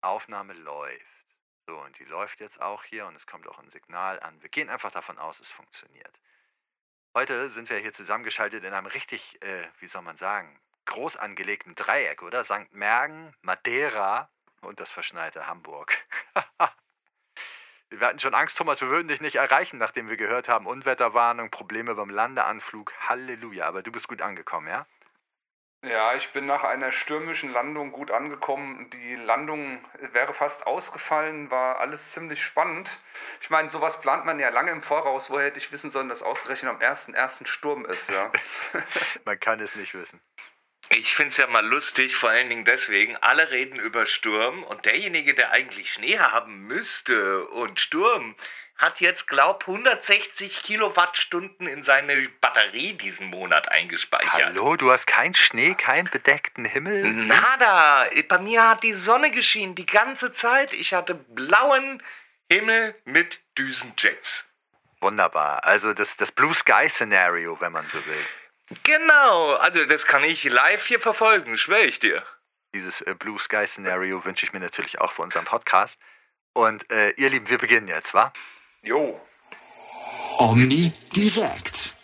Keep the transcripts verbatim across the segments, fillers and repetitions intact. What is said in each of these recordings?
Aufnahme läuft. So, und die läuft jetzt auch hier und es kommt auch ein Signal an. Wir gehen einfach davon aus, es funktioniert. Heute sind wir hier zusammengeschaltet in einem richtig, äh, wie soll man sagen, groß angelegten Dreieck, oder? Sankt Mergen, Madeira und das verschneite Hamburg. Wir hatten schon Angst, Thomas, wir würden dich nicht erreichen, nachdem wir gehört haben, Unwetterwarnung, Probleme beim Landeanflug. Halleluja, aber du bist gut angekommen, ja? Ja, ich bin nach einer stürmischen Landung gut angekommen. Die Landung wäre fast ausgefallen, war alles ziemlich spannend. Ich meine, sowas plant man ja lange im Voraus. Woher hätte ich wissen sollen, dass ausgerechnet am ersten ersten Sturm ist, ja? Man kann es nicht wissen. Ich find's ja mal lustig, vor allen Dingen deswegen, alle reden über Sturm und derjenige, der eigentlich Schnee haben müsste und Sturm, hat jetzt, glaub, hundertsechzig Kilowattstunden in seine Batterie diesen Monat eingespeichert. Hallo, du hast keinen Schnee, keinen bedeckten Himmel? Nada, bei mir hat die Sonne geschienen die ganze Zeit. Ich hatte blauen Himmel mit Düsenjets. Wunderbar, also das, das Blue Sky Szenario, wenn man so will. Genau, also das kann ich live hier verfolgen, schwöre ich dir. Dieses äh, Blue Sky Szenario wünsche ich mir natürlich auch für unseren Podcast. Und äh, ihr Lieben, wir beginnen jetzt, wa? Jo. Omni direkt.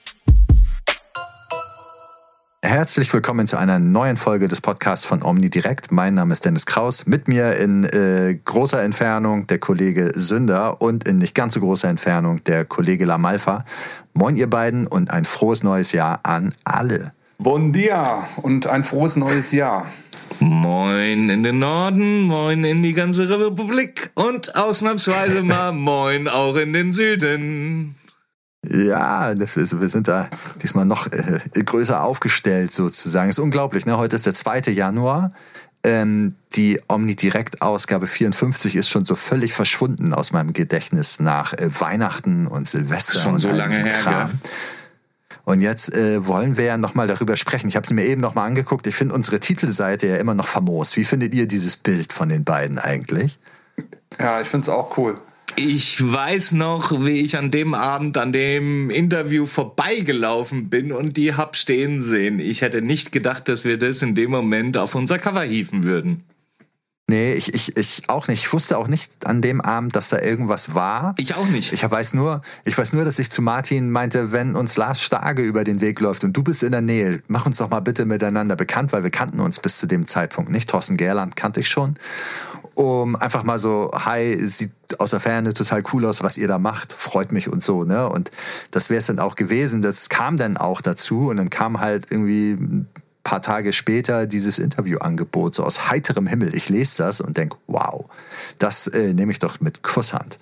Herzlich willkommen zu einer neuen Folge des Podcasts von Omni direkt. Mein Name ist Dennis Kraus. Mit mir in äh, großer Entfernung der Kollege Sünder und in nicht ganz so großer Entfernung der Kollege Lamalfa. Moin ihr beiden und ein frohes neues Jahr an alle. Bon dia und ein frohes neues Jahr. Moin in den Norden, moin in die ganze Republik und ausnahmsweise mal moin auch in den Süden. Ja, wir sind da diesmal noch äh, größer aufgestellt sozusagen. Ist unglaublich, ne? Heute ist der zweite Januar. Ähm, die Omni-Direkt-Ausgabe vierundfünfzig ist schon so völlig verschwunden aus meinem Gedächtnis nach äh, Weihnachten und Silvester. Schon und so all lange diesem her, Kram. gell? Und jetzt äh, wollen wir ja nochmal darüber sprechen. Ich habe es mir eben nochmal angeguckt. Ich finde unsere Titelseite ja immer noch famos. Wie findet ihr dieses Bild von den beiden eigentlich? Ja, ich finde es auch cool. Ich weiß noch, wie ich an dem Abend an dem Interview vorbeigelaufen bin und die hab stehen sehen. Ich hätte nicht gedacht, dass wir das in dem Moment auf unser Cover hieven würden. Nee, ich, ich, ich auch nicht. Ich wusste auch nicht an dem Abend, dass da irgendwas war. Ich auch nicht. Ich weiß nur, ich weiß nur, dass ich zu Martin meinte, wenn uns Lars Starge über den Weg läuft und du bist in der Nähe, mach uns doch mal bitte miteinander bekannt, weil wir kannten uns bis zu dem Zeitpunkt nicht. Thorsten Gerland kannte ich schon. Um einfach mal so, hi, sieht aus der Ferne total cool aus, was ihr da macht, freut mich und so, ne? Und das wäre es dann auch gewesen. Das kam dann auch dazu und dann kam halt irgendwie ein paar Tage später dieses Interviewangebot so aus heiterem Himmel. Ich lese das und denke, wow, das äh, nehme ich doch mit Kusshand.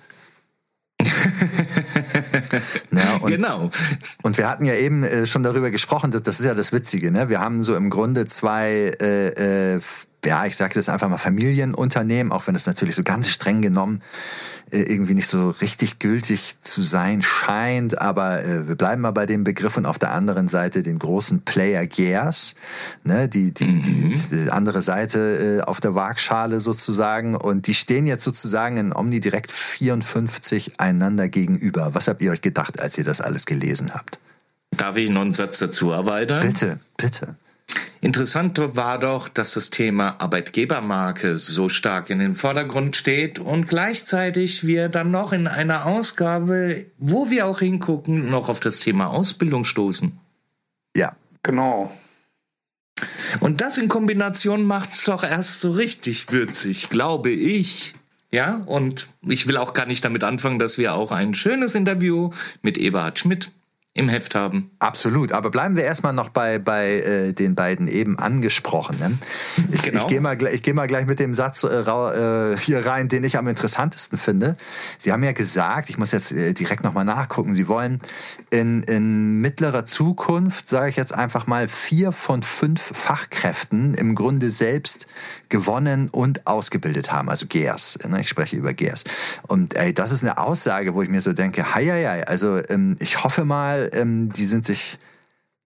Ja, und, genau. Und wir hatten ja eben äh, schon darüber gesprochen, das, das ist ja das Witzige, ne? Wir haben so im Grunde zwei, äh, äh, ja, ich sage das einfach mal Familienunternehmen, auch wenn das natürlich so ganz streng genommen äh, irgendwie nicht so richtig gültig zu sein scheint, aber äh, wir bleiben mal bei dem Begriff und auf der anderen Seite den großen Player Gears, ne? Die, die, mhm. die, die andere Seite äh, auf der Waagschale sozusagen und die stehen jetzt sozusagen in Omni direkt vierundfünfzig einander gegenüber. Was habt ihr euch gedacht, als ihr das alles gelesen habt? Darf ich noch einen Satz dazu erweitern? Bitte, bitte. Interessant war doch, dass das Thema Arbeitgebermarke so stark in den Vordergrund steht und gleichzeitig wir dann noch in einer Ausgabe, wo wir auch hingucken, noch auf das Thema Ausbildung stoßen. Ja. Genau. Und das in Kombination macht's doch erst so richtig würzig, glaube ich. Ja, und ich will auch gar nicht damit anfangen, dass wir auch ein schönes Interview mit Eberhard Schmidt im Heft haben. Absolut, aber bleiben wir erstmal noch bei, bei äh, den beiden eben angesprochenen. Ich, genau. ich gehe mal, ich geh mal gleich mit dem Satz äh, äh, hier rein, den ich am interessantesten finde. Sie haben ja gesagt, ich muss jetzt äh, direkt nochmal nachgucken, Sie wollen in, in mittlerer Zukunft, sage ich jetzt einfach mal, vier von fünf Fachkräften im Grunde selbst gewonnen und ausgebildet haben, also G E R S. Ne? Ich spreche über G E R S. Und ey, das ist eine Aussage, wo ich mir so denke, hei, hei, hei, also ähm, ich hoffe mal, ähm, die sind sich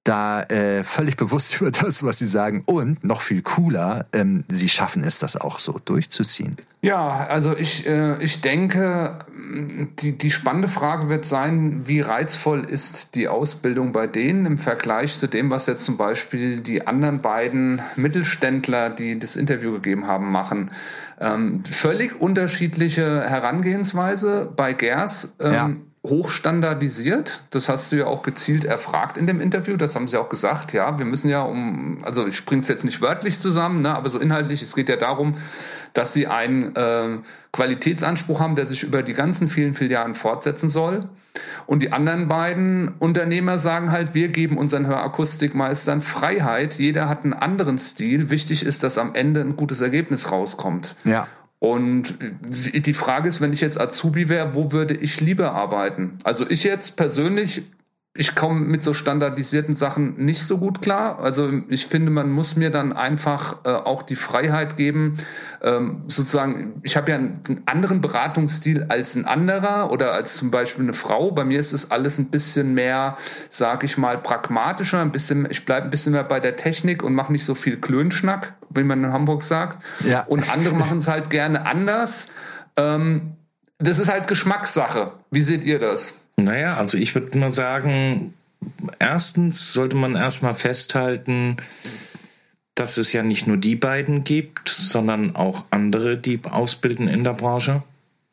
da äh, völlig bewusst über das, was sie sagen. Und noch viel cooler, ähm, sie schaffen es, das auch so durchzuziehen. Ja, also ich, äh, ich denke, die, die spannende Frage wird sein, wie reizvoll ist die Ausbildung bei denen im Vergleich zu dem, was jetzt zum Beispiel die anderen beiden Mittelständler, die das Interview gegeben haben, machen. Ähm, völlig unterschiedliche Herangehensweise bei Gers. Ähm, ja. Hochstandardisiert, das hast du ja auch gezielt erfragt in dem Interview, das haben sie auch gesagt, ja, wir müssen ja um, also ich bringe es jetzt nicht wörtlich zusammen, ne, aber so inhaltlich, es geht ja darum, dass sie einen äh, Qualitätsanspruch haben, der sich über die ganzen vielen Filialen fortsetzen soll. Und die anderen beiden Unternehmer sagen halt, wir geben unseren Hörakustikmeistern Freiheit, jeder hat einen anderen Stil, wichtig ist, dass am Ende ein gutes Ergebnis rauskommt. Ja. Und die Frage ist, wenn ich jetzt Azubi wäre, wo würde ich lieber arbeiten? Also ich jetzt persönlich, ich komme mit so standardisierten Sachen nicht so gut klar. Also ich finde, man muss mir dann einfach äh, auch die Freiheit geben, ähm, sozusagen, ich habe ja einen, einen anderen Beratungsstil als ein anderer oder als zum Beispiel eine Frau. Bei mir ist es alles ein bisschen mehr, sage ich mal, pragmatischer, ein bisschen, ich bleibe ein bisschen mehr bei der Technik und mache nicht so viel Klönschnack, wie man in Hamburg sagt. Ja. Und andere machen es halt gerne anders. Ähm, das ist halt Geschmackssache. Wie seht ihr das? Naja, also ich würde mal sagen, erstens sollte man erstmal festhalten, dass es ja nicht nur die beiden gibt, sondern auch andere, die ausbilden in der Branche.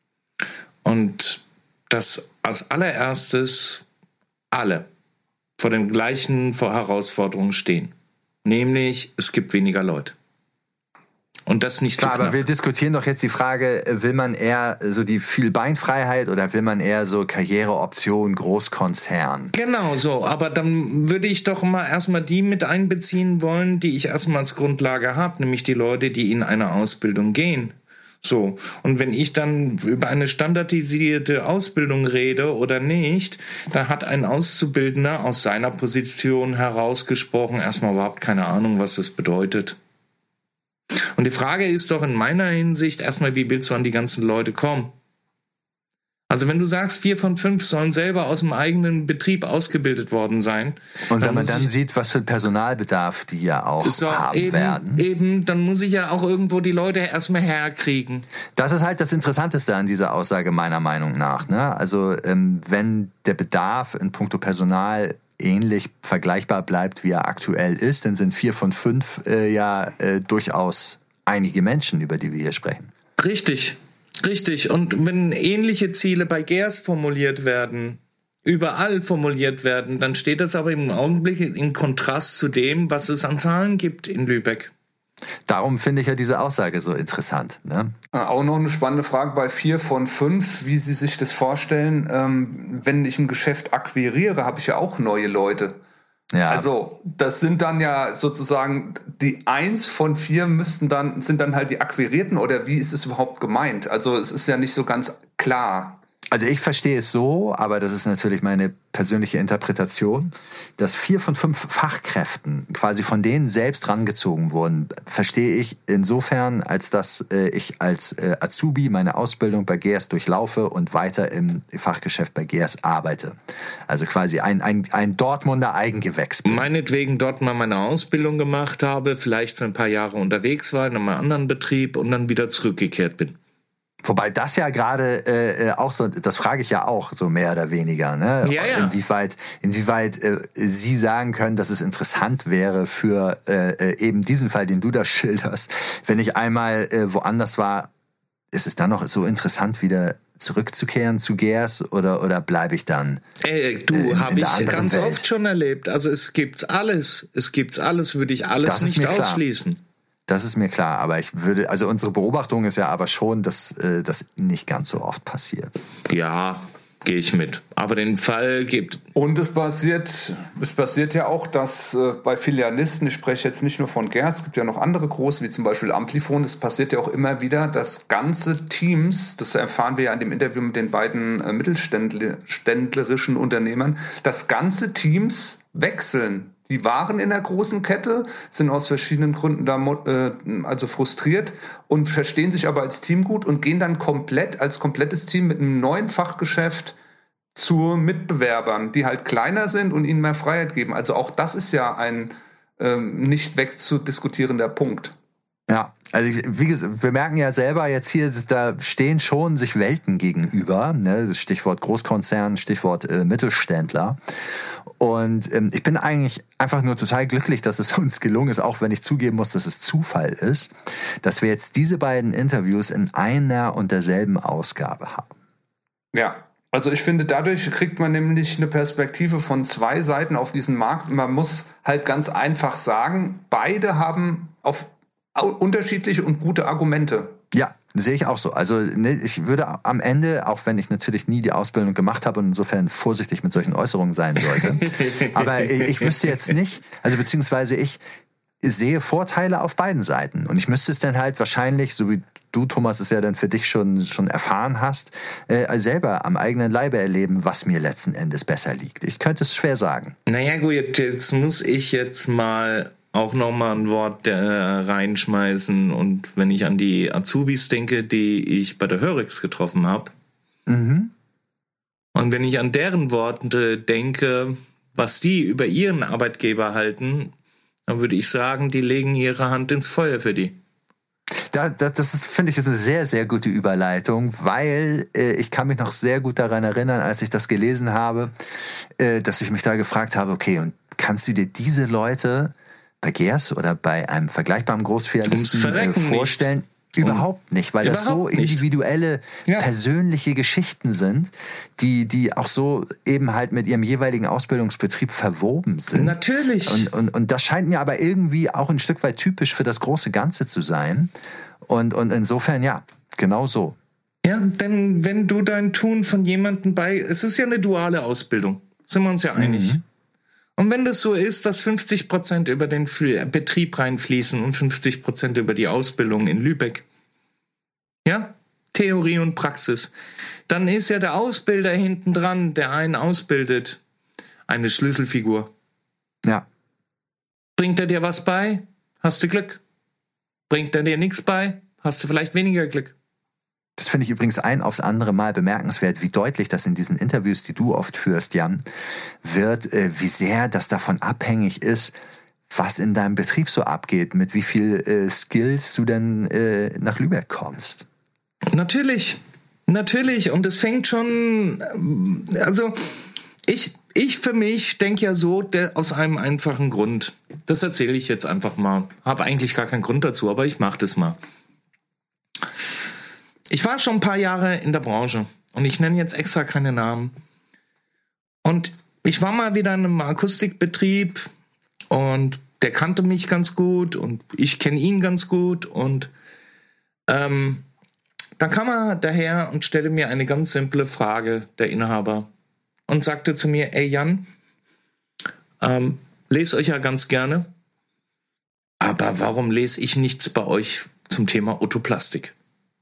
Und dass als allererstes alle vor den gleichen Herausforderungen stehen. Nämlich, es gibt weniger Leute. Und das nicht Klar, zu knapp. aber wir diskutieren doch jetzt die Frage, will man eher so die viel Beinfreiheit oder will man eher so Karriereoption, Großkonzern? Genau so, aber dann würde ich doch mal erstmal die mit einbeziehen wollen, die ich erstmal als Grundlage habe, nämlich die Leute, die in eine Ausbildung gehen. So, und wenn ich dann über eine standardisierte Ausbildung rede oder nicht, da hat ein Auszubildender aus seiner Position herausgesprochen erstmal überhaupt keine Ahnung, was das bedeutet. Und die Frage ist doch in meiner Hinsicht erstmal, wie willst du an die ganzen Leute kommen? Also wenn du sagst, vier von fünf sollen selber aus dem eigenen Betrieb ausgebildet worden sein. Und wenn man dann sieht, was für Personalbedarf die ja auch so, haben eben, werden. Eben, dann muss ich ja auch irgendwo die Leute erstmal herkriegen. Das ist halt das Interessanteste an dieser Aussage meiner Meinung nach. Ne? Also ähm, wenn der Bedarf in puncto Personal ähnlich vergleichbar bleibt, wie er aktuell ist, dann sind vier von fünf äh, ja äh, durchaus einige Menschen, über die wir hier sprechen. Richtig, richtig. Und wenn ähnliche Ziele bei Gers formuliert werden, überall formuliert werden, dann steht das aber im Augenblick im Kontrast zu dem, was es an Zahlen gibt in Lübeck. Darum finde ich ja diese Aussage so interessant. Ne? Auch noch eine spannende Frage bei vier von fünf, wie Sie sich das vorstellen. Ähm, wenn ich ein Geschäft akquiriere, habe ich ja auch neue Leute. Ja. Also das sind dann ja sozusagen die eins von vier müssten dann, sind dann halt die Akquirierten oder wie ist es überhaupt gemeint? Also es ist ja nicht so ganz klar. Also ich verstehe es so, aber das ist natürlich meine persönliche Interpretation, dass vier von fünf Fachkräften quasi von denen selbst rangezogen wurden, verstehe ich insofern, als dass äh, ich als äh, Azubi meine Ausbildung bei Gers durchlaufe und weiter im Fachgeschäft bei Gers arbeite. Also quasi ein, ein, ein Dortmunder Eigengewächs bin. Meinetwegen dort mal meine Ausbildung gemacht habe, vielleicht für ein paar Jahre unterwegs war in einem anderen Betrieb und dann wieder zurückgekehrt bin. Wobei das ja gerade äh, auch so, das frage ich ja auch so mehr oder weniger, ne? Ja, ja. Inwieweit, inwieweit äh, Sie sagen können, dass es interessant wäre für äh, eben diesen Fall, den du da schilderst, wenn ich einmal äh, woanders war, ist es dann noch so interessant, wieder zurückzukehren zu Gers oder oder bleibe ich dann? Ey, du, äh, habe ich ganz Welt? oft schon erlebt. Also es gibt's alles, es gibt's alles, würde ich alles Das ist nicht mir klar. ausschließen. Das ist mir klar, aber ich würde, also unsere Beobachtung ist ja aber schon, dass äh, das nicht ganz so oft passiert. Ja, gehe ich mit. Aber den Fall gibt. Und es passiert, es passiert ja auch, dass äh, bei Filialisten, ich spreche jetzt nicht nur von Gers, es gibt ja noch andere große, wie zum Beispiel Amplifon, es passiert ja auch immer wieder, dass ganze Teams, das erfahren wir ja in dem Interview mit den beiden äh, mittelständlerischen Unternehmern, dass ganze Teams wechseln. Die waren in der großen Kette, sind aus verschiedenen Gründen da äh, also frustriert und verstehen sich aber als Team gut und gehen dann komplett als komplettes Team mit einem neuen Fachgeschäft zu Mitbewerbern, die halt kleiner sind und ihnen mehr Freiheit geben. Also auch das ist ja ein ähm, nicht wegzudiskutierender Punkt. Ja, also ich, wie gesagt, wir merken ja selber jetzt hier, da stehen schon sich Welten gegenüber, ne? Stichwort Großkonzern, Stichwort äh, Mittelständler. Und ähm, ich bin eigentlich einfach nur total glücklich, dass es uns gelungen ist, auch wenn ich zugeben muss, dass es Zufall ist, dass wir jetzt diese beiden Interviews in einer und derselben Ausgabe haben. Ja, also ich finde, dadurch kriegt man nämlich eine Perspektive von zwei Seiten auf diesen Markt. Man muss halt ganz einfach sagen, beide haben auf unterschiedliche und gute Argumente. Ja, sehe ich auch so. Also ne, ich würde am Ende, auch wenn ich natürlich nie die Ausbildung gemacht habe und insofern vorsichtig mit solchen Äußerungen sein sollte, aber ich, ich wüsste jetzt nicht, also beziehungsweise ich sehe Vorteile auf beiden Seiten und ich müsste es dann halt wahrscheinlich, so wie du, Thomas, es ja dann für dich schon, schon erfahren hast, äh, selber am eigenen Leibe erleben, was mir letzten Endes besser liegt. Ich könnte es schwer sagen. Naja gut, jetzt muss ich jetzt mal auch nochmal ein Wort äh, reinschmeißen. Und wenn ich an die Azubis denke, die ich bei der Hörex getroffen habe, mhm. und wenn ich an deren Worte denke, was die über ihren Arbeitgeber halten, dann würde ich sagen, die legen ihre Hand ins Feuer für die. Da, da, das ist, finde ich, ist eine sehr, sehr gute Überleitung, weil äh, ich kann mich noch sehr gut daran erinnern, als ich das gelesen habe, äh, dass ich mich da gefragt habe, okay, und kannst du dir diese Leute bei Geers oder bei einem vergleichbaren Großfilialisten äh, vorstellen? Nicht. Überhaupt nicht, weil Überhaupt das so individuelle, ja. persönliche Geschichten sind, die, die auch so eben halt mit ihrem jeweiligen Ausbildungsbetrieb verwoben sind. Natürlich. Und, und, und das scheint mir aber irgendwie auch ein Stück weit typisch für das große Ganze zu sein. Und, und insofern, ja, genau so. Ja, denn wenn du dein Tun von jemandem bei, es ist ja eine duale Ausbildung, sind wir uns ja einig. Mhm. Und wenn das so ist, dass fünfzig Prozent über den Betrieb reinfließen und fünfzig Prozent über die Ausbildung in Lübeck, ja, Theorie und Praxis, dann ist ja der Ausbilder hinten dran, der einen ausbildet, eine Schlüsselfigur. Ja. Bringt er dir was bei? Hast du Glück. Bringt er dir nichts bei? Hast du vielleicht weniger Glück. Das finde ich übrigens ein aufs andere Mal bemerkenswert, wie deutlich das in diesen Interviews, die du oft führst, Jan, wird, äh, wie sehr das davon abhängig ist, was in deinem Betrieb so abgeht, mit wie viel äh, Skills du denn äh, nach Lübeck kommst. Natürlich, natürlich. Und es fängt schon, also ich, ich für mich denke ja so, der, aus einem einfachen Grund. Das erzähle ich jetzt einfach mal. Habe eigentlich gar keinen Grund dazu, aber ich mache das mal. Ich war schon ein paar Jahre in der Branche und ich nenne jetzt extra keine Namen. Und ich war mal wieder in einem Akustikbetrieb und der kannte mich ganz gut und ich kenne ihn ganz gut. Und ähm, dann kam er daher und stellte mir eine ganz simple Frage, der Inhaber, und sagte zu mir, ey Jan, ähm, lese euch ja ganz gerne, aber warum lese ich nichts bei euch zum Thema Otoplastik?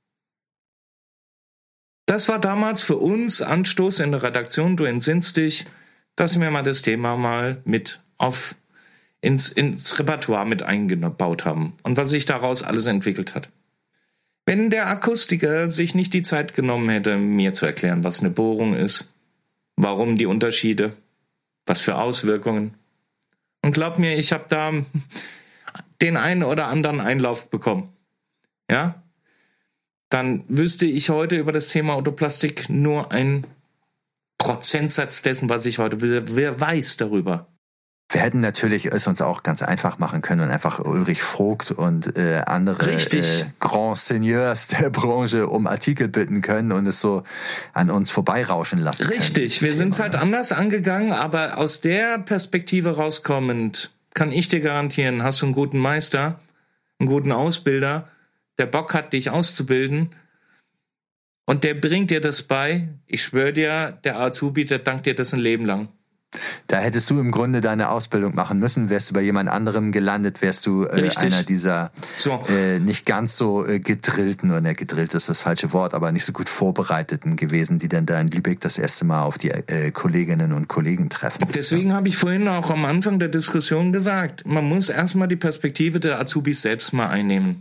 Das war damals für uns Anstoß in der Redaktion, du entsinnst dich, dass wir mal das Thema mal mit auf ins, ins Repertoire mit eingebaut haben und was sich daraus alles entwickelt hat. Wenn der Akustiker sich nicht die Zeit genommen hätte, mir zu erklären, was eine Bohrung ist, warum die Unterschiede, was für Auswirkungen. Und glaub mir, ich habe da den einen oder anderen Einlauf bekommen. Ja? Dann wüsste ich heute über das Thema Otoplastik nur einen Prozentsatz dessen, was ich heute will. Wer weiß darüber? Wir hätten natürlich es uns auch ganz einfach machen können und einfach Ulrich Vogt und äh, andere äh, Grand Seigneurs der Branche um Artikel bitten können und es so an uns vorbeirauschen lassen können. Richtig, wir sind es halt anders angegangen, aber aus der Perspektive rauskommend kann ich dir garantieren, hast du einen guten Meister, einen guten Ausbilder, der Bock hat, dich auszubilden und der bringt dir das bei. Ich schwöre dir, der Azubi, der dankt dir das ein Leben lang. Da hättest du im Grunde deine Ausbildung machen müssen, wärst du bei jemand anderem gelandet, wärst du äh, einer dieser so. äh, nicht ganz so äh, gedrillten, oder ne, gedrillt ist das falsche Wort, aber nicht so gut vorbereiteten gewesen, die dann da in Lübeck das erste Mal auf die äh, Kolleginnen und Kollegen treffen. Deswegen habe ich vorhin auch am Anfang der Diskussion gesagt, man muss erstmal die Perspektive der Azubis selbst mal einnehmen.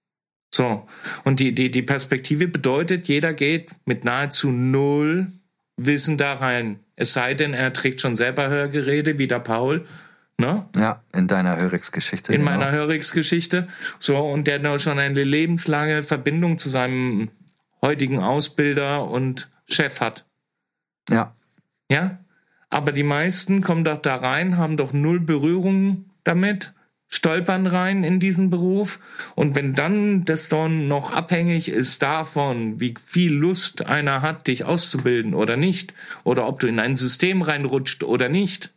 So, und die, die, die Perspektive bedeutet, jeder geht mit nahezu null Wissen da rein. Es sei denn, er trägt schon selber Hörgeräte, wie der Paul. Ne? Ja, in deiner Hörix-Geschichte. In genau. meiner Hörix-Geschichte. So, und der hat noch schon eine lebenslange Verbindung zu seinem heutigen Ausbilder und Chef hat. Ja. Ja? Aber die meisten kommen doch da rein, haben doch null Berührung damit, stolpern rein in diesen Beruf. Und wenn dann das dann noch abhängig ist davon, wie viel Lust einer hat, dich auszubilden oder nicht, oder ob du in ein System reinrutscht oder nicht,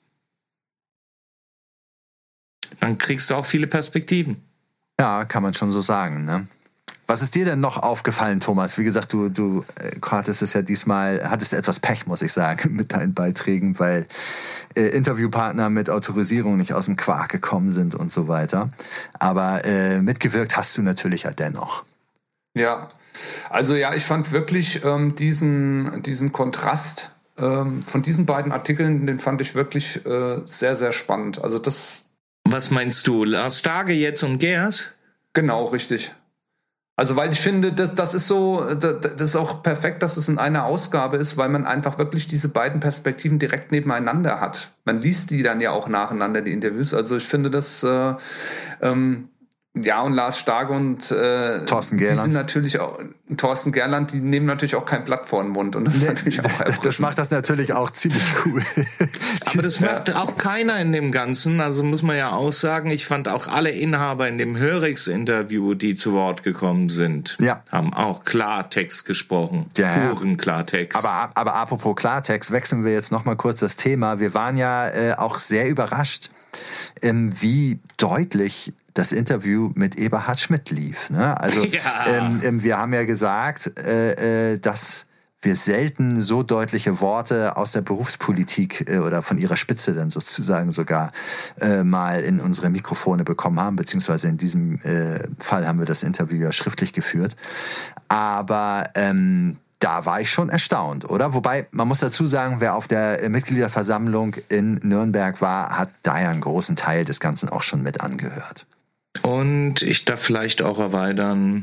dann kriegst du auch viele Perspektiven. Ja, kann man schon so sagen, ne? Was ist dir denn noch aufgefallen, Thomas? Wie gesagt, du, du äh, hattest es ja diesmal, hattest etwas Pech, muss ich sagen, mit deinen Beiträgen, weil äh, Interviewpartner mit Autorisierung nicht aus dem Quark gekommen sind und so weiter. Aber äh, mitgewirkt hast du natürlich ja dennoch. Ja, also ja, ich fand wirklich ähm, diesen, diesen Kontrast ähm, von diesen beiden Artikeln, den fand ich wirklich äh, sehr, sehr spannend. Also das... Was meinst du, Lars Starke jetzt und Gers? Genau, richtig. Also weil ich finde, das, das ist so, das ist auch perfekt, dass es in einer Ausgabe ist, weil man einfach wirklich diese beiden Perspektiven direkt nebeneinander hat. Man liest die dann ja auch nacheinander, die Interviews. Also ich finde das, äh, ähm, ja, und Lars Starke und äh, Thorsten Gerland. Die sind natürlich auch, Thorsten Gerland, die nehmen natürlich auch kein Blatt vor den Mund. Und das ist natürlich auch das, das macht das natürlich auch ziemlich cool. Aber das macht auch keiner in dem Ganzen. Also muss man ja auch sagen, ich fand auch alle Inhaber in dem Hörix-Interview, die zu Wort gekommen sind, ja. haben auch Klartext gesprochen. Ja, puren Klartext. Aber, aber apropos Klartext, wechseln wir jetzt nochmal kurz das Thema. Wir waren ja äh, auch sehr überrascht, ähm, wie deutlich das Interview mit Eberhard Schmidt lief. Ne? Also ja. ähm, ähm, wir haben ja gesagt, äh, äh, dass wir selten so deutliche Worte aus der Berufspolitik äh, oder von ihrer Spitze dann sozusagen sogar äh, mal in unsere Mikrofone bekommen haben, beziehungsweise in diesem äh, Fall haben wir das Interview ja schriftlich geführt. Aber ähm, da war ich schon erstaunt, oder? Wobei, man muss dazu sagen, wer auf der Mitgliederversammlung in Nürnberg war, hat da ja einen großen Teil des Ganzen auch schon mit angehört. Und ich darf vielleicht auch erweitern,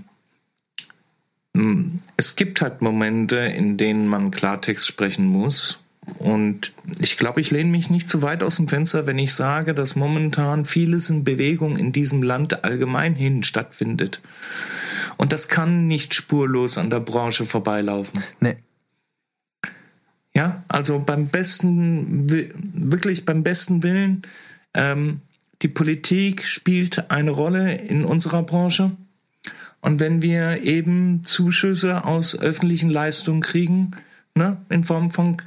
es gibt halt Momente, in denen man Klartext sprechen muss. Und ich glaube, ich lehne mich nicht zu weit aus dem Fenster, wenn ich sage, dass momentan vieles in Bewegung in diesem Land allgemein hin stattfindet. Und das kann nicht spurlos an der Branche vorbeilaufen. Nee. Ja, also beim besten, wirklich beim besten Willen, ähm, die Politik spielt eine Rolle in unserer Branche. Und wenn wir eben Zuschüsse aus öffentlichen Leistungen kriegen, ne, in Form von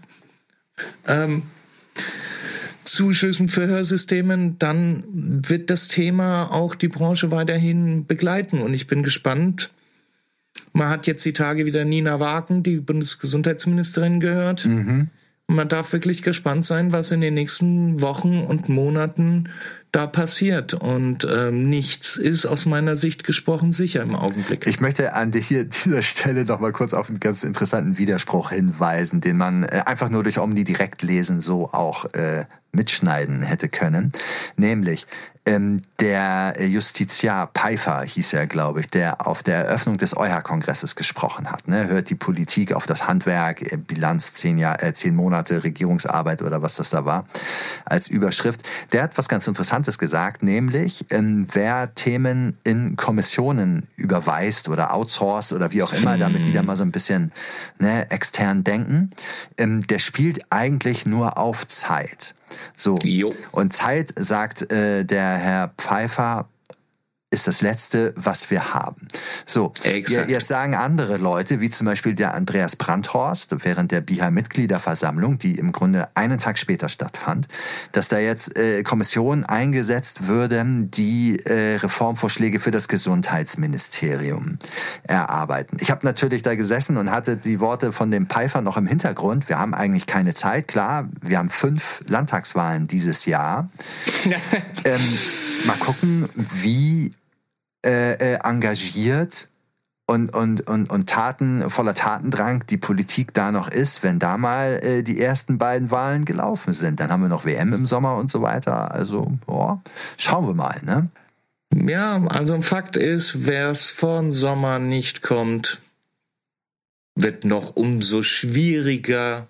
ähm, Zuschüssen für Hörsysteme, dann wird das Thema auch die Branche weiterhin begleiten. Und ich bin gespannt. Man hat jetzt die Tage wieder Nina Wagen, die Bundesgesundheitsministerin, gehört. Mhm. Man darf wirklich gespannt sein, was in den nächsten Wochen und Monaten da passiert. Und ähm, nichts ist aus meiner Sicht gesprochen sicher im Augenblick. Ich möchte an hier dieser Stelle noch mal kurz auf einen ganz interessanten Widerspruch hinweisen, den man äh, einfach nur durch Omni-Direkt-Lesen so auch äh, mitschneiden hätte können. Nämlich ähm, der Justiziar Pfeiffer hieß er, glaube ich, der auf der Eröffnung des E U H A-Kongresses gesprochen hat. Ne? Hört die Politik auf das Handwerk, äh, Bilanz zehn, Jahr, äh, zehn Monate Regierungsarbeit oder was das da war, als Überschrift. Der hat was ganz Interessantes gesagt, nämlich ähm, wer Themen in Kommissionen überweist oder outsourced oder wie auch immer, damit die da mal so ein bisschen ne, extern denken, ähm, der spielt eigentlich nur auf Zeit. So. Jo. Und Zeit, sagt äh, der Herr Pfeiffer, ist das Letzte, was wir haben. So, Exakt. Jetzt sagen andere Leute, wie zum Beispiel der Andreas Brandhorst, während der B I H A-Mitgliederversammlung, die im Grunde einen Tag später stattfand, dass da jetzt äh, Kommissionen eingesetzt würden, die äh, Reformvorschläge für das Gesundheitsministerium erarbeiten. Ich habe natürlich da gesessen und hatte die Worte von dem Pfeiffer noch im Hintergrund. Wir haben eigentlich keine Zeit, klar, wir haben fünf Landtagswahlen dieses Jahr. ähm, mal gucken, wie Äh, äh, engagiert und, und, und, und Taten, voller Tatendrang die Politik da noch ist, wenn da mal äh, die ersten beiden Wahlen gelaufen sind. Dann haben wir noch W M im Sommer und so weiter. Also, boah, schauen wir mal, ne? Ja, also Fakt ist, wer es vor dem Sommer nicht kommt, wird noch umso schwieriger,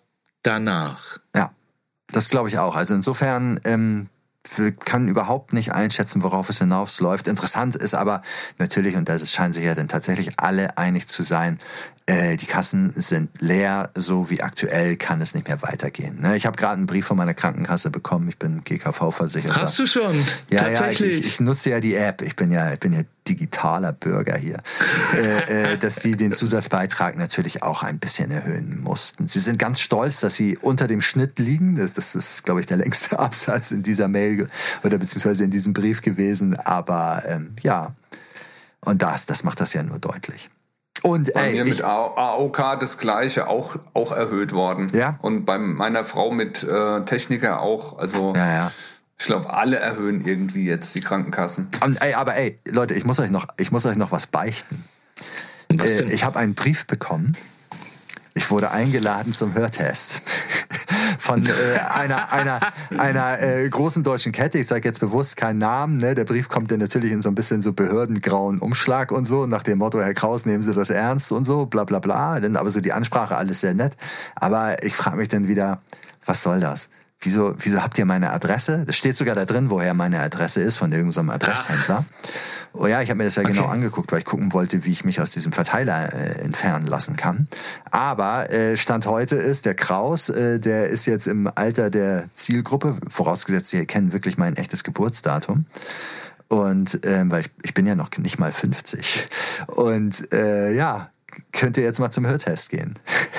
danach. Ja, das glaube ich auch. Also insofern, ähm, wir können überhaupt nicht einschätzen, worauf es hinausläuft. Interessant ist aber natürlich, und da scheinen sich ja dann tatsächlich alle einig zu sein, äh, die Kassen sind leer, so wie aktuell kann es nicht mehr weitergehen. Ne? Ich habe gerade einen Brief von meiner Krankenkasse bekommen, ich bin G K V-versichert. Hast du schon? Ja, Tatsächlich? ja, ich, ich nutze ja die App, ich bin ja, ich bin ja digitaler Bürger hier, äh, äh, dass sie den Zusatzbeitrag natürlich auch ein bisschen erhöhen mussten. Sie sind ganz stolz, dass sie unter dem Schnitt liegen. Das, das ist, glaube ich, der längste Absatz in dieser Mail oder beziehungsweise in diesem Brief gewesen. Aber ähm, ja, und das, das macht das ja nur deutlich. Und bei ey, mir ich, mit A O K das Gleiche auch, auch erhöht worden. Ja? Und bei meiner Frau mit äh, Techniker auch. Also ja, ja. ich glaube, alle erhöhen irgendwie jetzt die Krankenkassen. Und, ey, aber ey, Leute, ich muss euch noch, ich muss euch noch was beichten. Was Äh, denn? ich habe einen Brief bekommen. Ich wurde eingeladen zum Hörtest von äh, einer einer einer äh, großen deutschen Kette. Ich sage jetzt bewusst keinen Namen. Ne? Der Brief kommt dann natürlich in so ein bisschen so behördengrauen Umschlag und so, nach dem Motto, Herr Kraus, nehmen Sie das ernst und so, bla bla bla. Dann aber so die Ansprache, alles sehr nett. Aber ich frage mich dann wieder, was soll das? Wieso, wieso habt ihr meine Adresse? Das steht sogar da drin, woher meine Adresse ist, von irgendeinem Adresshändler. Oh ja, ich habe mir das ja okay. genau angeguckt, weil ich gucken wollte, wie ich mich aus diesem Verteiler äh, entfernen lassen kann. Aber äh, Stand heute ist, der Kraus, äh, der ist jetzt im Alter der Zielgruppe, vorausgesetzt, Sie kennen wirklich mein echtes Geburtsdatum. Und äh, weil ich, ich bin ja noch nicht mal fünfzig. Und äh, ja, könnt ihr jetzt mal zum Hörtest gehen.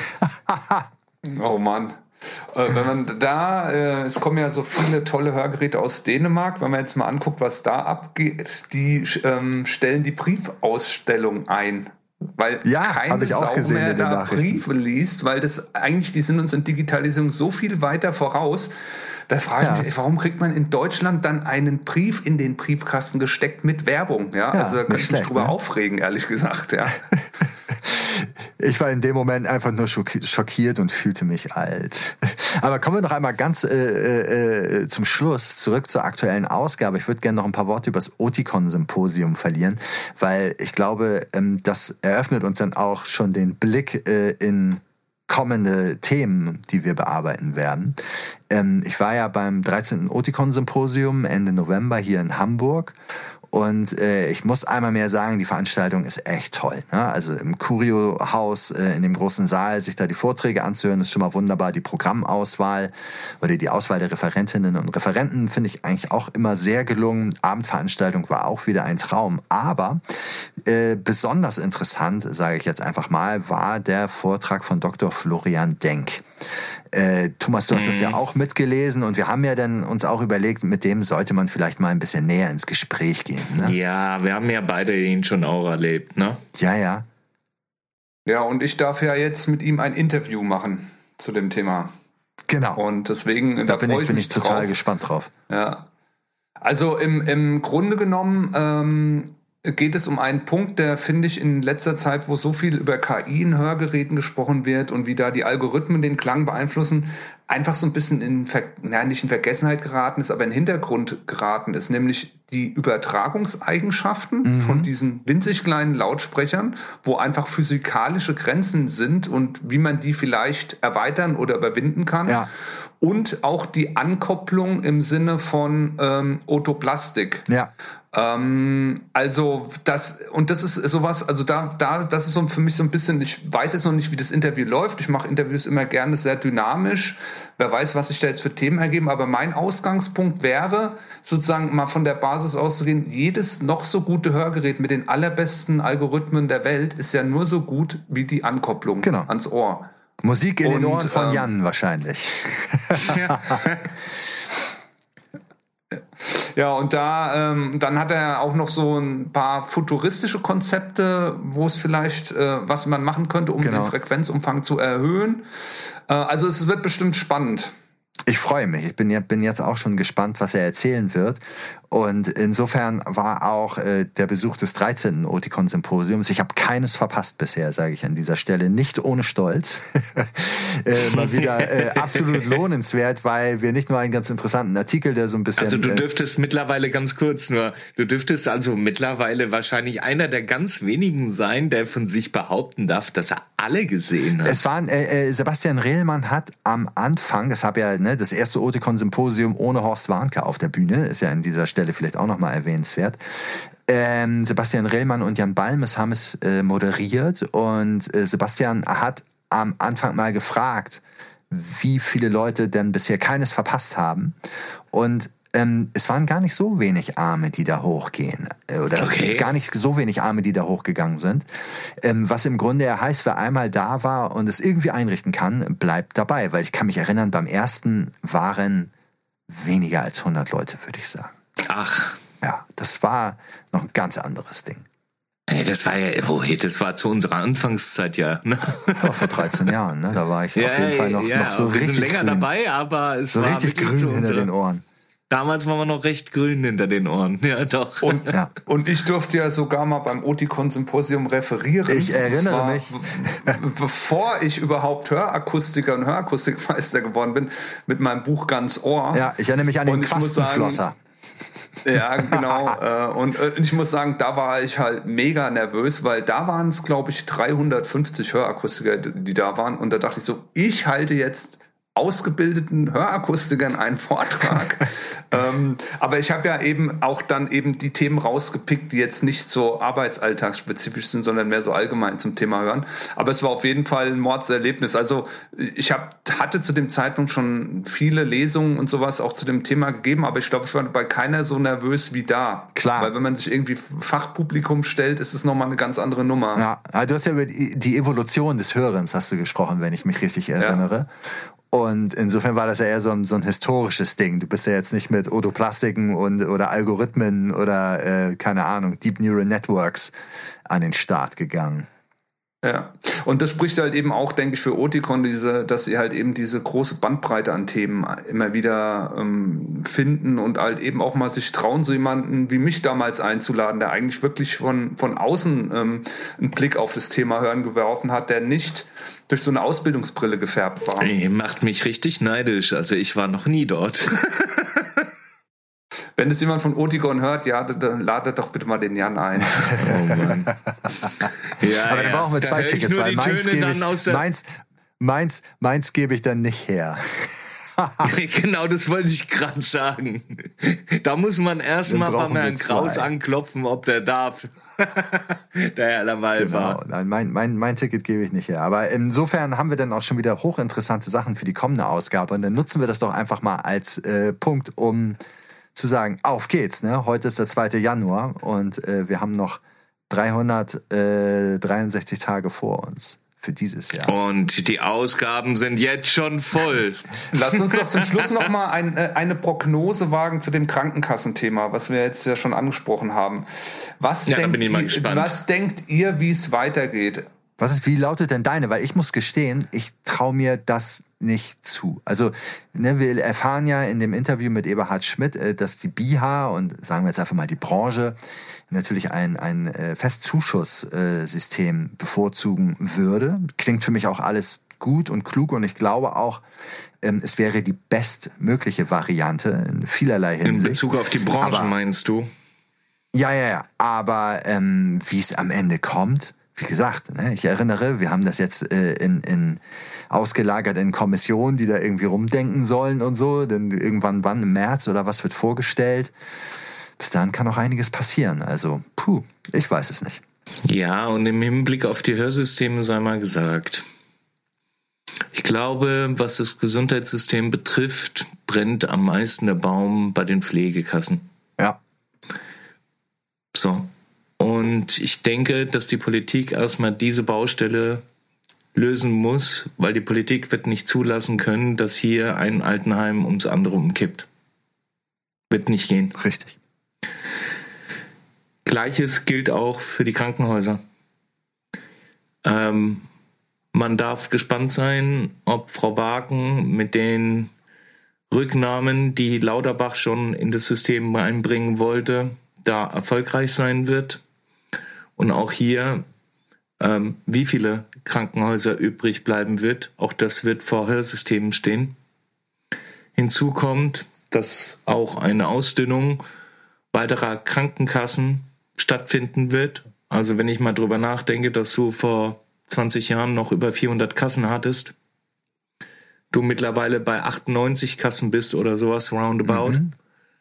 Oh Mann. Äh, wenn man da, äh, es kommen ja so viele tolle Hörgeräte aus Dänemark, wenn man jetzt mal anguckt, was da abgeht, die ähm, stellen die Briefausstellung ein. Weil ja, keine ich auch Sau gesehen mehr in den da Nachrichten. Briefe liest, weil das eigentlich, die sind uns in Digitalisierung so viel weiter voraus. Da frage ich Ja. mich, warum kriegt man in Deutschland dann einen Brief in den Briefkasten gesteckt mit Werbung? Ja, Ja, also da könnte ich mich schlecht, drüber ne? aufregen, ehrlich gesagt, ja. Ich war in dem Moment einfach nur schockiert und fühlte mich alt. Aber kommen wir noch einmal ganz äh, äh, zum Schluss zurück zur aktuellen Ausgabe. Ich würde gerne noch ein paar Worte über das Oticon-Symposium verlieren, weil ich glaube, ähm, das eröffnet uns dann auch schon den Blick äh, in kommende Themen, die wir bearbeiten werden. Ähm, ich war ja beim dreizehnten Oticon-Symposium Ende November hier in Hamburg. Und äh, ich muss einmal mehr sagen, die Veranstaltung ist echt toll. Ne? Also im Curio-Haus, äh, in dem großen Saal, sich da die Vorträge anzuhören, ist schon mal wunderbar. Die Programmauswahl oder die Auswahl der Referentinnen und Referenten finde ich eigentlich auch immer sehr gelungen. Abendveranstaltung war auch wieder ein Traum. Aber äh, besonders interessant, sage ich jetzt einfach mal, war der Vortrag von Doktor Florian Denk. Äh, Thomas, du hast mhm. das ja auch mitgelesen und wir haben ja dann uns auch überlegt, mit dem sollte man vielleicht mal ein bisschen näher ins Gespräch gehen. Ne? Ja, wir haben ja beide ihn schon auch erlebt, ne? Ja, ja. Ja, und ich darf ja jetzt mit ihm ein Interview machen zu dem Thema. Genau. Und deswegen, da, da bin ich, ich bin mich ich total drauf. gespannt drauf. Ja. Also im, im Grunde genommen ähm, geht es um einen Punkt, der, finde ich, in letzter Zeit, wo so viel über K I in Hörgeräten gesprochen wird und wie da die Algorithmen den Klang beeinflussen, einfach so ein bisschen in, Ver- na, nicht in Vergessenheit geraten ist, aber in den Hintergrund geraten ist, nämlich die Übertragungseigenschaften mhm. von diesen winzig kleinen Lautsprechern, wo einfach physikalische Grenzen sind und wie man die vielleicht erweitern oder überwinden kann. Ja. Und auch die Ankopplung im Sinne von ähm, Otoplastik. Ja. Ähm, also das, und das ist sowas, also da, da, das ist so für mich so ein bisschen, ich weiß jetzt noch nicht, wie das Interview läuft. Ich mache Interviews immer gerne sehr dynamisch. Wer weiß, was sich da jetzt für Themen ergeben. Aber mein Ausgangspunkt wäre, sozusagen mal von der Basis auszugehen, jedes noch so gute Hörgerät mit den allerbesten Algorithmen der Welt ist ja nur so gut wie die Ankopplung genau. ans Ohr. Musik in und, den Ohren von ähm, Jan wahrscheinlich. Ja. Ja, und da ähm, dann hat er auch noch so ein paar futuristische Konzepte, wo es vielleicht, äh, was man machen könnte, um genau. den Frequenzumfang zu erhöhen. Äh, also es wird bestimmt spannend. Ich freue mich. Ich bin, bin jetzt auch schon gespannt, was er erzählen wird. Und insofern war auch äh, der Besuch des dreizehnten Oticon-Symposiums, ich habe keines verpasst bisher, sage ich an dieser Stelle, nicht ohne Stolz, äh, mal wieder äh, absolut lohnenswert, weil wir nicht nur einen ganz interessanten Artikel, der so ein bisschen... Also du dürftest äh, mittlerweile, ganz kurz nur, du dürftest also mittlerweile wahrscheinlich einer der ganz wenigen sein, der von sich behaupten darf, dass er alle gesehen hat. Es waren, äh, Sebastian Rehlmann hat am Anfang, das habe ja ne, das erste Oticon-Symposium ohne Horst Warnke auf der Bühne, ist ja an dieser Stelle vielleicht auch nochmal erwähnenswert. Ähm, Sebastian Rehlmann und Jan Balmes haben es äh, moderiert und äh, Sebastian hat am Anfang mal gefragt, wie viele Leute denn bisher keines verpasst haben. Und ähm, es waren gar nicht so wenig Arme, die da hochgehen. Oder okay. gar nicht so wenig Arme, die da hochgegangen sind. Ähm, was im Grunde ja heißt, wer einmal da war und es irgendwie einrichten kann, bleibt dabei. Weil ich kann mich erinnern, beim ersten waren weniger als hundert Leute, würde ich sagen. Ach. Ja, das war noch ein ganz anderes Ding. Nee, das war ja, oh, das war zu unserer Anfangszeit ja. Ne? Ja, vor dreizehn Jahren, ne? Da war ich ja, auf jeden Fall noch, ja, noch so richtig grün. Wir sind länger grün. dabei, aber es so war richtig grün hinter unserer... den Ohren. Damals waren wir noch recht grün hinter den Ohren. Ja, doch. Und, ja. und ich durfte ja sogar mal beim Oticon-Symposium referieren. Ich erinnere war, mich. Bevor ich überhaupt Hörakustiker und Hörakustikmeister geworden bin, mit meinem Buch Ganz Ohr. Ja, ich erinnere mich an den Quastenflosser. Ja, genau. Und ich muss sagen, da war ich halt mega nervös, weil da waren es, glaube ich, dreihundertfünfzig Hörakustiker, die da waren. Und da dachte ich so, ich halte jetzt ausgebildeten Hörakustikern einen Vortrag. ähm, aber ich habe ja eben auch dann eben die Themen rausgepickt, die jetzt nicht so arbeitsalltagsspezifisch sind, sondern mehr so allgemein zum Thema Hören. Aber es war auf jeden Fall ein Mordserlebnis. Also ich hab, hatte zu dem Zeitpunkt schon viele Lesungen und sowas auch zu dem Thema gegeben, aber ich glaube, ich war bei keiner so nervös wie da. Klar. Weil wenn man sich irgendwie Fachpublikum stellt, ist es nochmal eine ganz andere Nummer. Ja, du hast ja über die Evolution des Hörens hast du gesprochen, wenn ich mich richtig erinnere. Ja. Und insofern war das ja eher so ein, so ein historisches Ding. Du bist ja jetzt nicht mit Otoplastiken und oder Algorithmen oder, äh, keine Ahnung, Deep Neural Networks an den Start gegangen. Ja, und das spricht halt eben auch, denke ich, für Oticon, diese, dass sie halt eben diese große Bandbreite an Themen immer wieder ähm, finden und halt eben auch mal sich trauen, so jemanden wie mich damals einzuladen, der eigentlich wirklich von, von außen ähm, einen Blick auf das Thema Hören geworfen hat, der nicht durch so eine Ausbildungsbrille gefärbt war. Ey, macht mich richtig neidisch, also ich war noch nie dort. Wenn es jemand von Oticon hört, ja, dann ladet doch bitte mal den Jan ein. Oh Mann. Ja, aber dann ja. brauchen wir zwei Tickets, weil meins gebe ich, meins, meins, meins gebe ich dann nicht her. Genau, das wollte ich gerade sagen. Da muss man erstmal beim Herrn Kraus anklopfen, ob der darf. Der Herr Lamal genau. war. Nein, mein, mein, mein Ticket gebe ich nicht her. Aber insofern haben wir dann auch schon wieder hochinteressante Sachen für die kommende Ausgabe. Und dann nutzen wir das doch einfach mal als äh, Punkt, um zu sagen, auf geht's. Ne? Heute ist der zweite Januar und äh, wir haben noch dreihundertdreiundsechzig Tage vor uns für dieses Jahr. Und die Ausgaben sind jetzt schon voll. Lass uns doch zum Schluss noch mal ein, äh, eine Prognose wagen zu dem Krankenkassenthema, was wir jetzt ja schon angesprochen haben. Was, ja, denkt, da bin ich mal ihr, gespannt. Was denkt ihr, wie es weitergeht? Was ist, wie lautet denn deine? Weil ich muss gestehen, ich traue mir das nicht zu. Also, ne, wir erfahren ja in dem Interview mit Eberhard Schmidt, dass die B I H und sagen wir jetzt einfach mal die Branche natürlich ein, ein Festzuschuss-System bevorzugen würde. Klingt für mich auch alles gut und klug und ich glaube auch, es wäre die bestmögliche Variante in vielerlei Hinsicht. In Bezug auf die Branche aber, meinst du? Ja, ja, ja. Aber ähm, wie es am Ende kommt, wie gesagt, ne, ich erinnere, wir haben das jetzt äh, in, in ausgelagert in Kommissionen, die da irgendwie rumdenken sollen und so. Denn irgendwann, wann im März oder was wird vorgestellt? Bis dahin kann auch einiges passieren. Also, puh, ich weiß es nicht. Ja, und im Hinblick auf die Hörsysteme sei mal gesagt. Ich glaube, was das Gesundheitssystem betrifft, brennt am meisten der Baum bei den Pflegekassen. Ja. So. Und ich denke, dass die Politik erstmal diese Baustelle lösen muss, weil die Politik wird nicht zulassen können, dass hier ein Altenheim ums andere umkippt. Wird nicht gehen. Richtig. Gleiches gilt auch für die Krankenhäuser. Ähm, man darf gespannt sein, ob Frau Wagen mit den Rücknahmen, die Lauterbach schon in das System einbringen wollte, da erfolgreich sein wird. Und auch hier, ähm, wie viele Krankenhäuser übrig bleiben wird, auch das wird vor Hörsystemen stehen. Hinzu kommt, dass auch eine Ausdünnung weiterer Krankenkassen stattfinden wird. Also wenn ich mal drüber nachdenke, dass du vor zwanzig Jahren noch über vierhundert Kassen hattest, du mittlerweile bei achtundneunzig Kassen bist oder sowas, roundabout, mhm.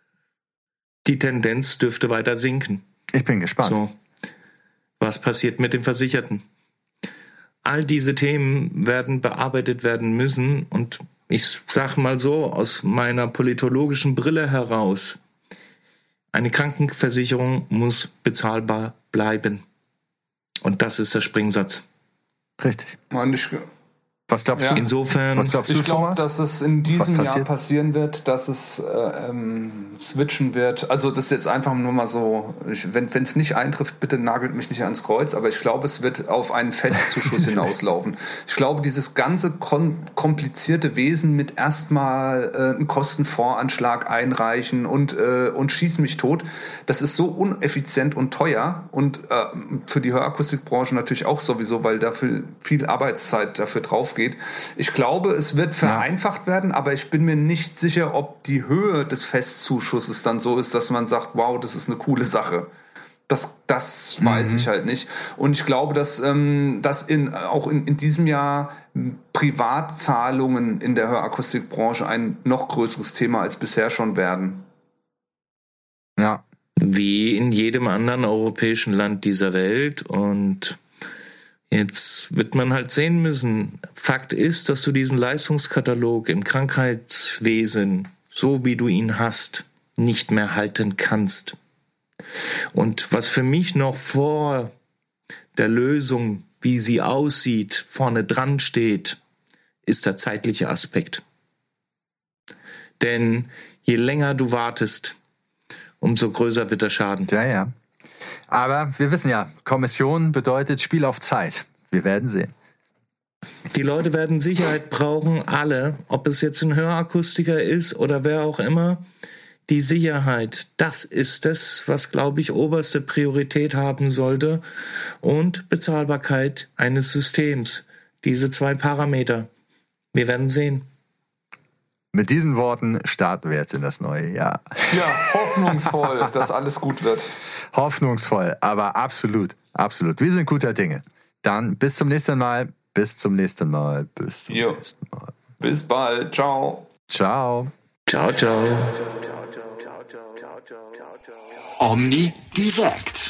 die Tendenz dürfte weiter sinken. Ich bin gespannt. So, was passiert mit den Versicherten? All diese Themen werden bearbeitet werden müssen und ich sag mal so, aus meiner politologischen Brille heraus, eine Krankenversicherung muss bezahlbar bleiben. Und das ist der Springsatz. Richtig. Mann, ich Was glaubst Ja. du? Insofern, Was glaubst du, Ich glaube, Thomas? dass es in diesem Was Jahr passiert? passieren wird, dass es äh, ähm, switchen wird. Also das ist jetzt einfach nur mal so, ich, wenn es nicht eintrifft, bitte nagelt mich nicht ans Kreuz, aber ich glaube, es wird auf einen Festzuschuss hinauslaufen. Ich glaube, dieses ganze kon- komplizierte Wesen mit erstmal äh, einen Kostenvoranschlag einreichen und, äh, und schieß mich tot, das ist so uneffizient und teuer und äh, für die Hörakustikbranche natürlich auch sowieso, weil dafür viel Arbeitszeit dafür drauf geht. Ich glaube, es wird vereinfacht werden, aber ich bin mir nicht sicher, ob die Höhe des Festzuschusses dann so ist, dass man sagt, wow, das ist eine coole Sache. Das, das weiß ich halt nicht. Und ich glaube, dass, ähm, dass in, auch in, in diesem Jahr Privatzahlungen in der Hörakustikbranche ein noch größeres Thema als bisher schon werden. Ja. wie in jedem anderen europäischen Land dieser Welt. Und jetzt wird man halt sehen müssen. Fakt ist, dass du diesen Leistungskatalog im Krankheitswesen, so wie du ihn hast, nicht mehr halten kannst. Und was für mich noch vor der Lösung, wie sie aussieht, vorne dran steht, ist der zeitliche Aspekt. Denn je länger du wartest, umso größer wird der Schaden. Ja, ja. Aber wir wissen ja, Kommission bedeutet Spiel auf Zeit. Wir werden sehen. Die Leute werden Sicherheit brauchen, alle, ob es jetzt ein Hörakustiker ist oder wer auch immer. Die Sicherheit, das ist es, was, glaube ich, oberste Priorität haben sollte. Und Bezahlbarkeit eines Systems. Diese zwei Parameter. Wir werden sehen. Mit diesen Worten starten wir jetzt in das neue Jahr. Ja, hoffnungsvoll, dass alles gut wird. Hoffnungsvoll, aber absolut, absolut. Wir sind guter Dinge. Dann bis zum nächsten Mal. Bis zum nächsten Mal. Bis zum Jo. nächsten Mal. Bis bald. Ciao. Ciao. Ciao, ciao. Omni direkt.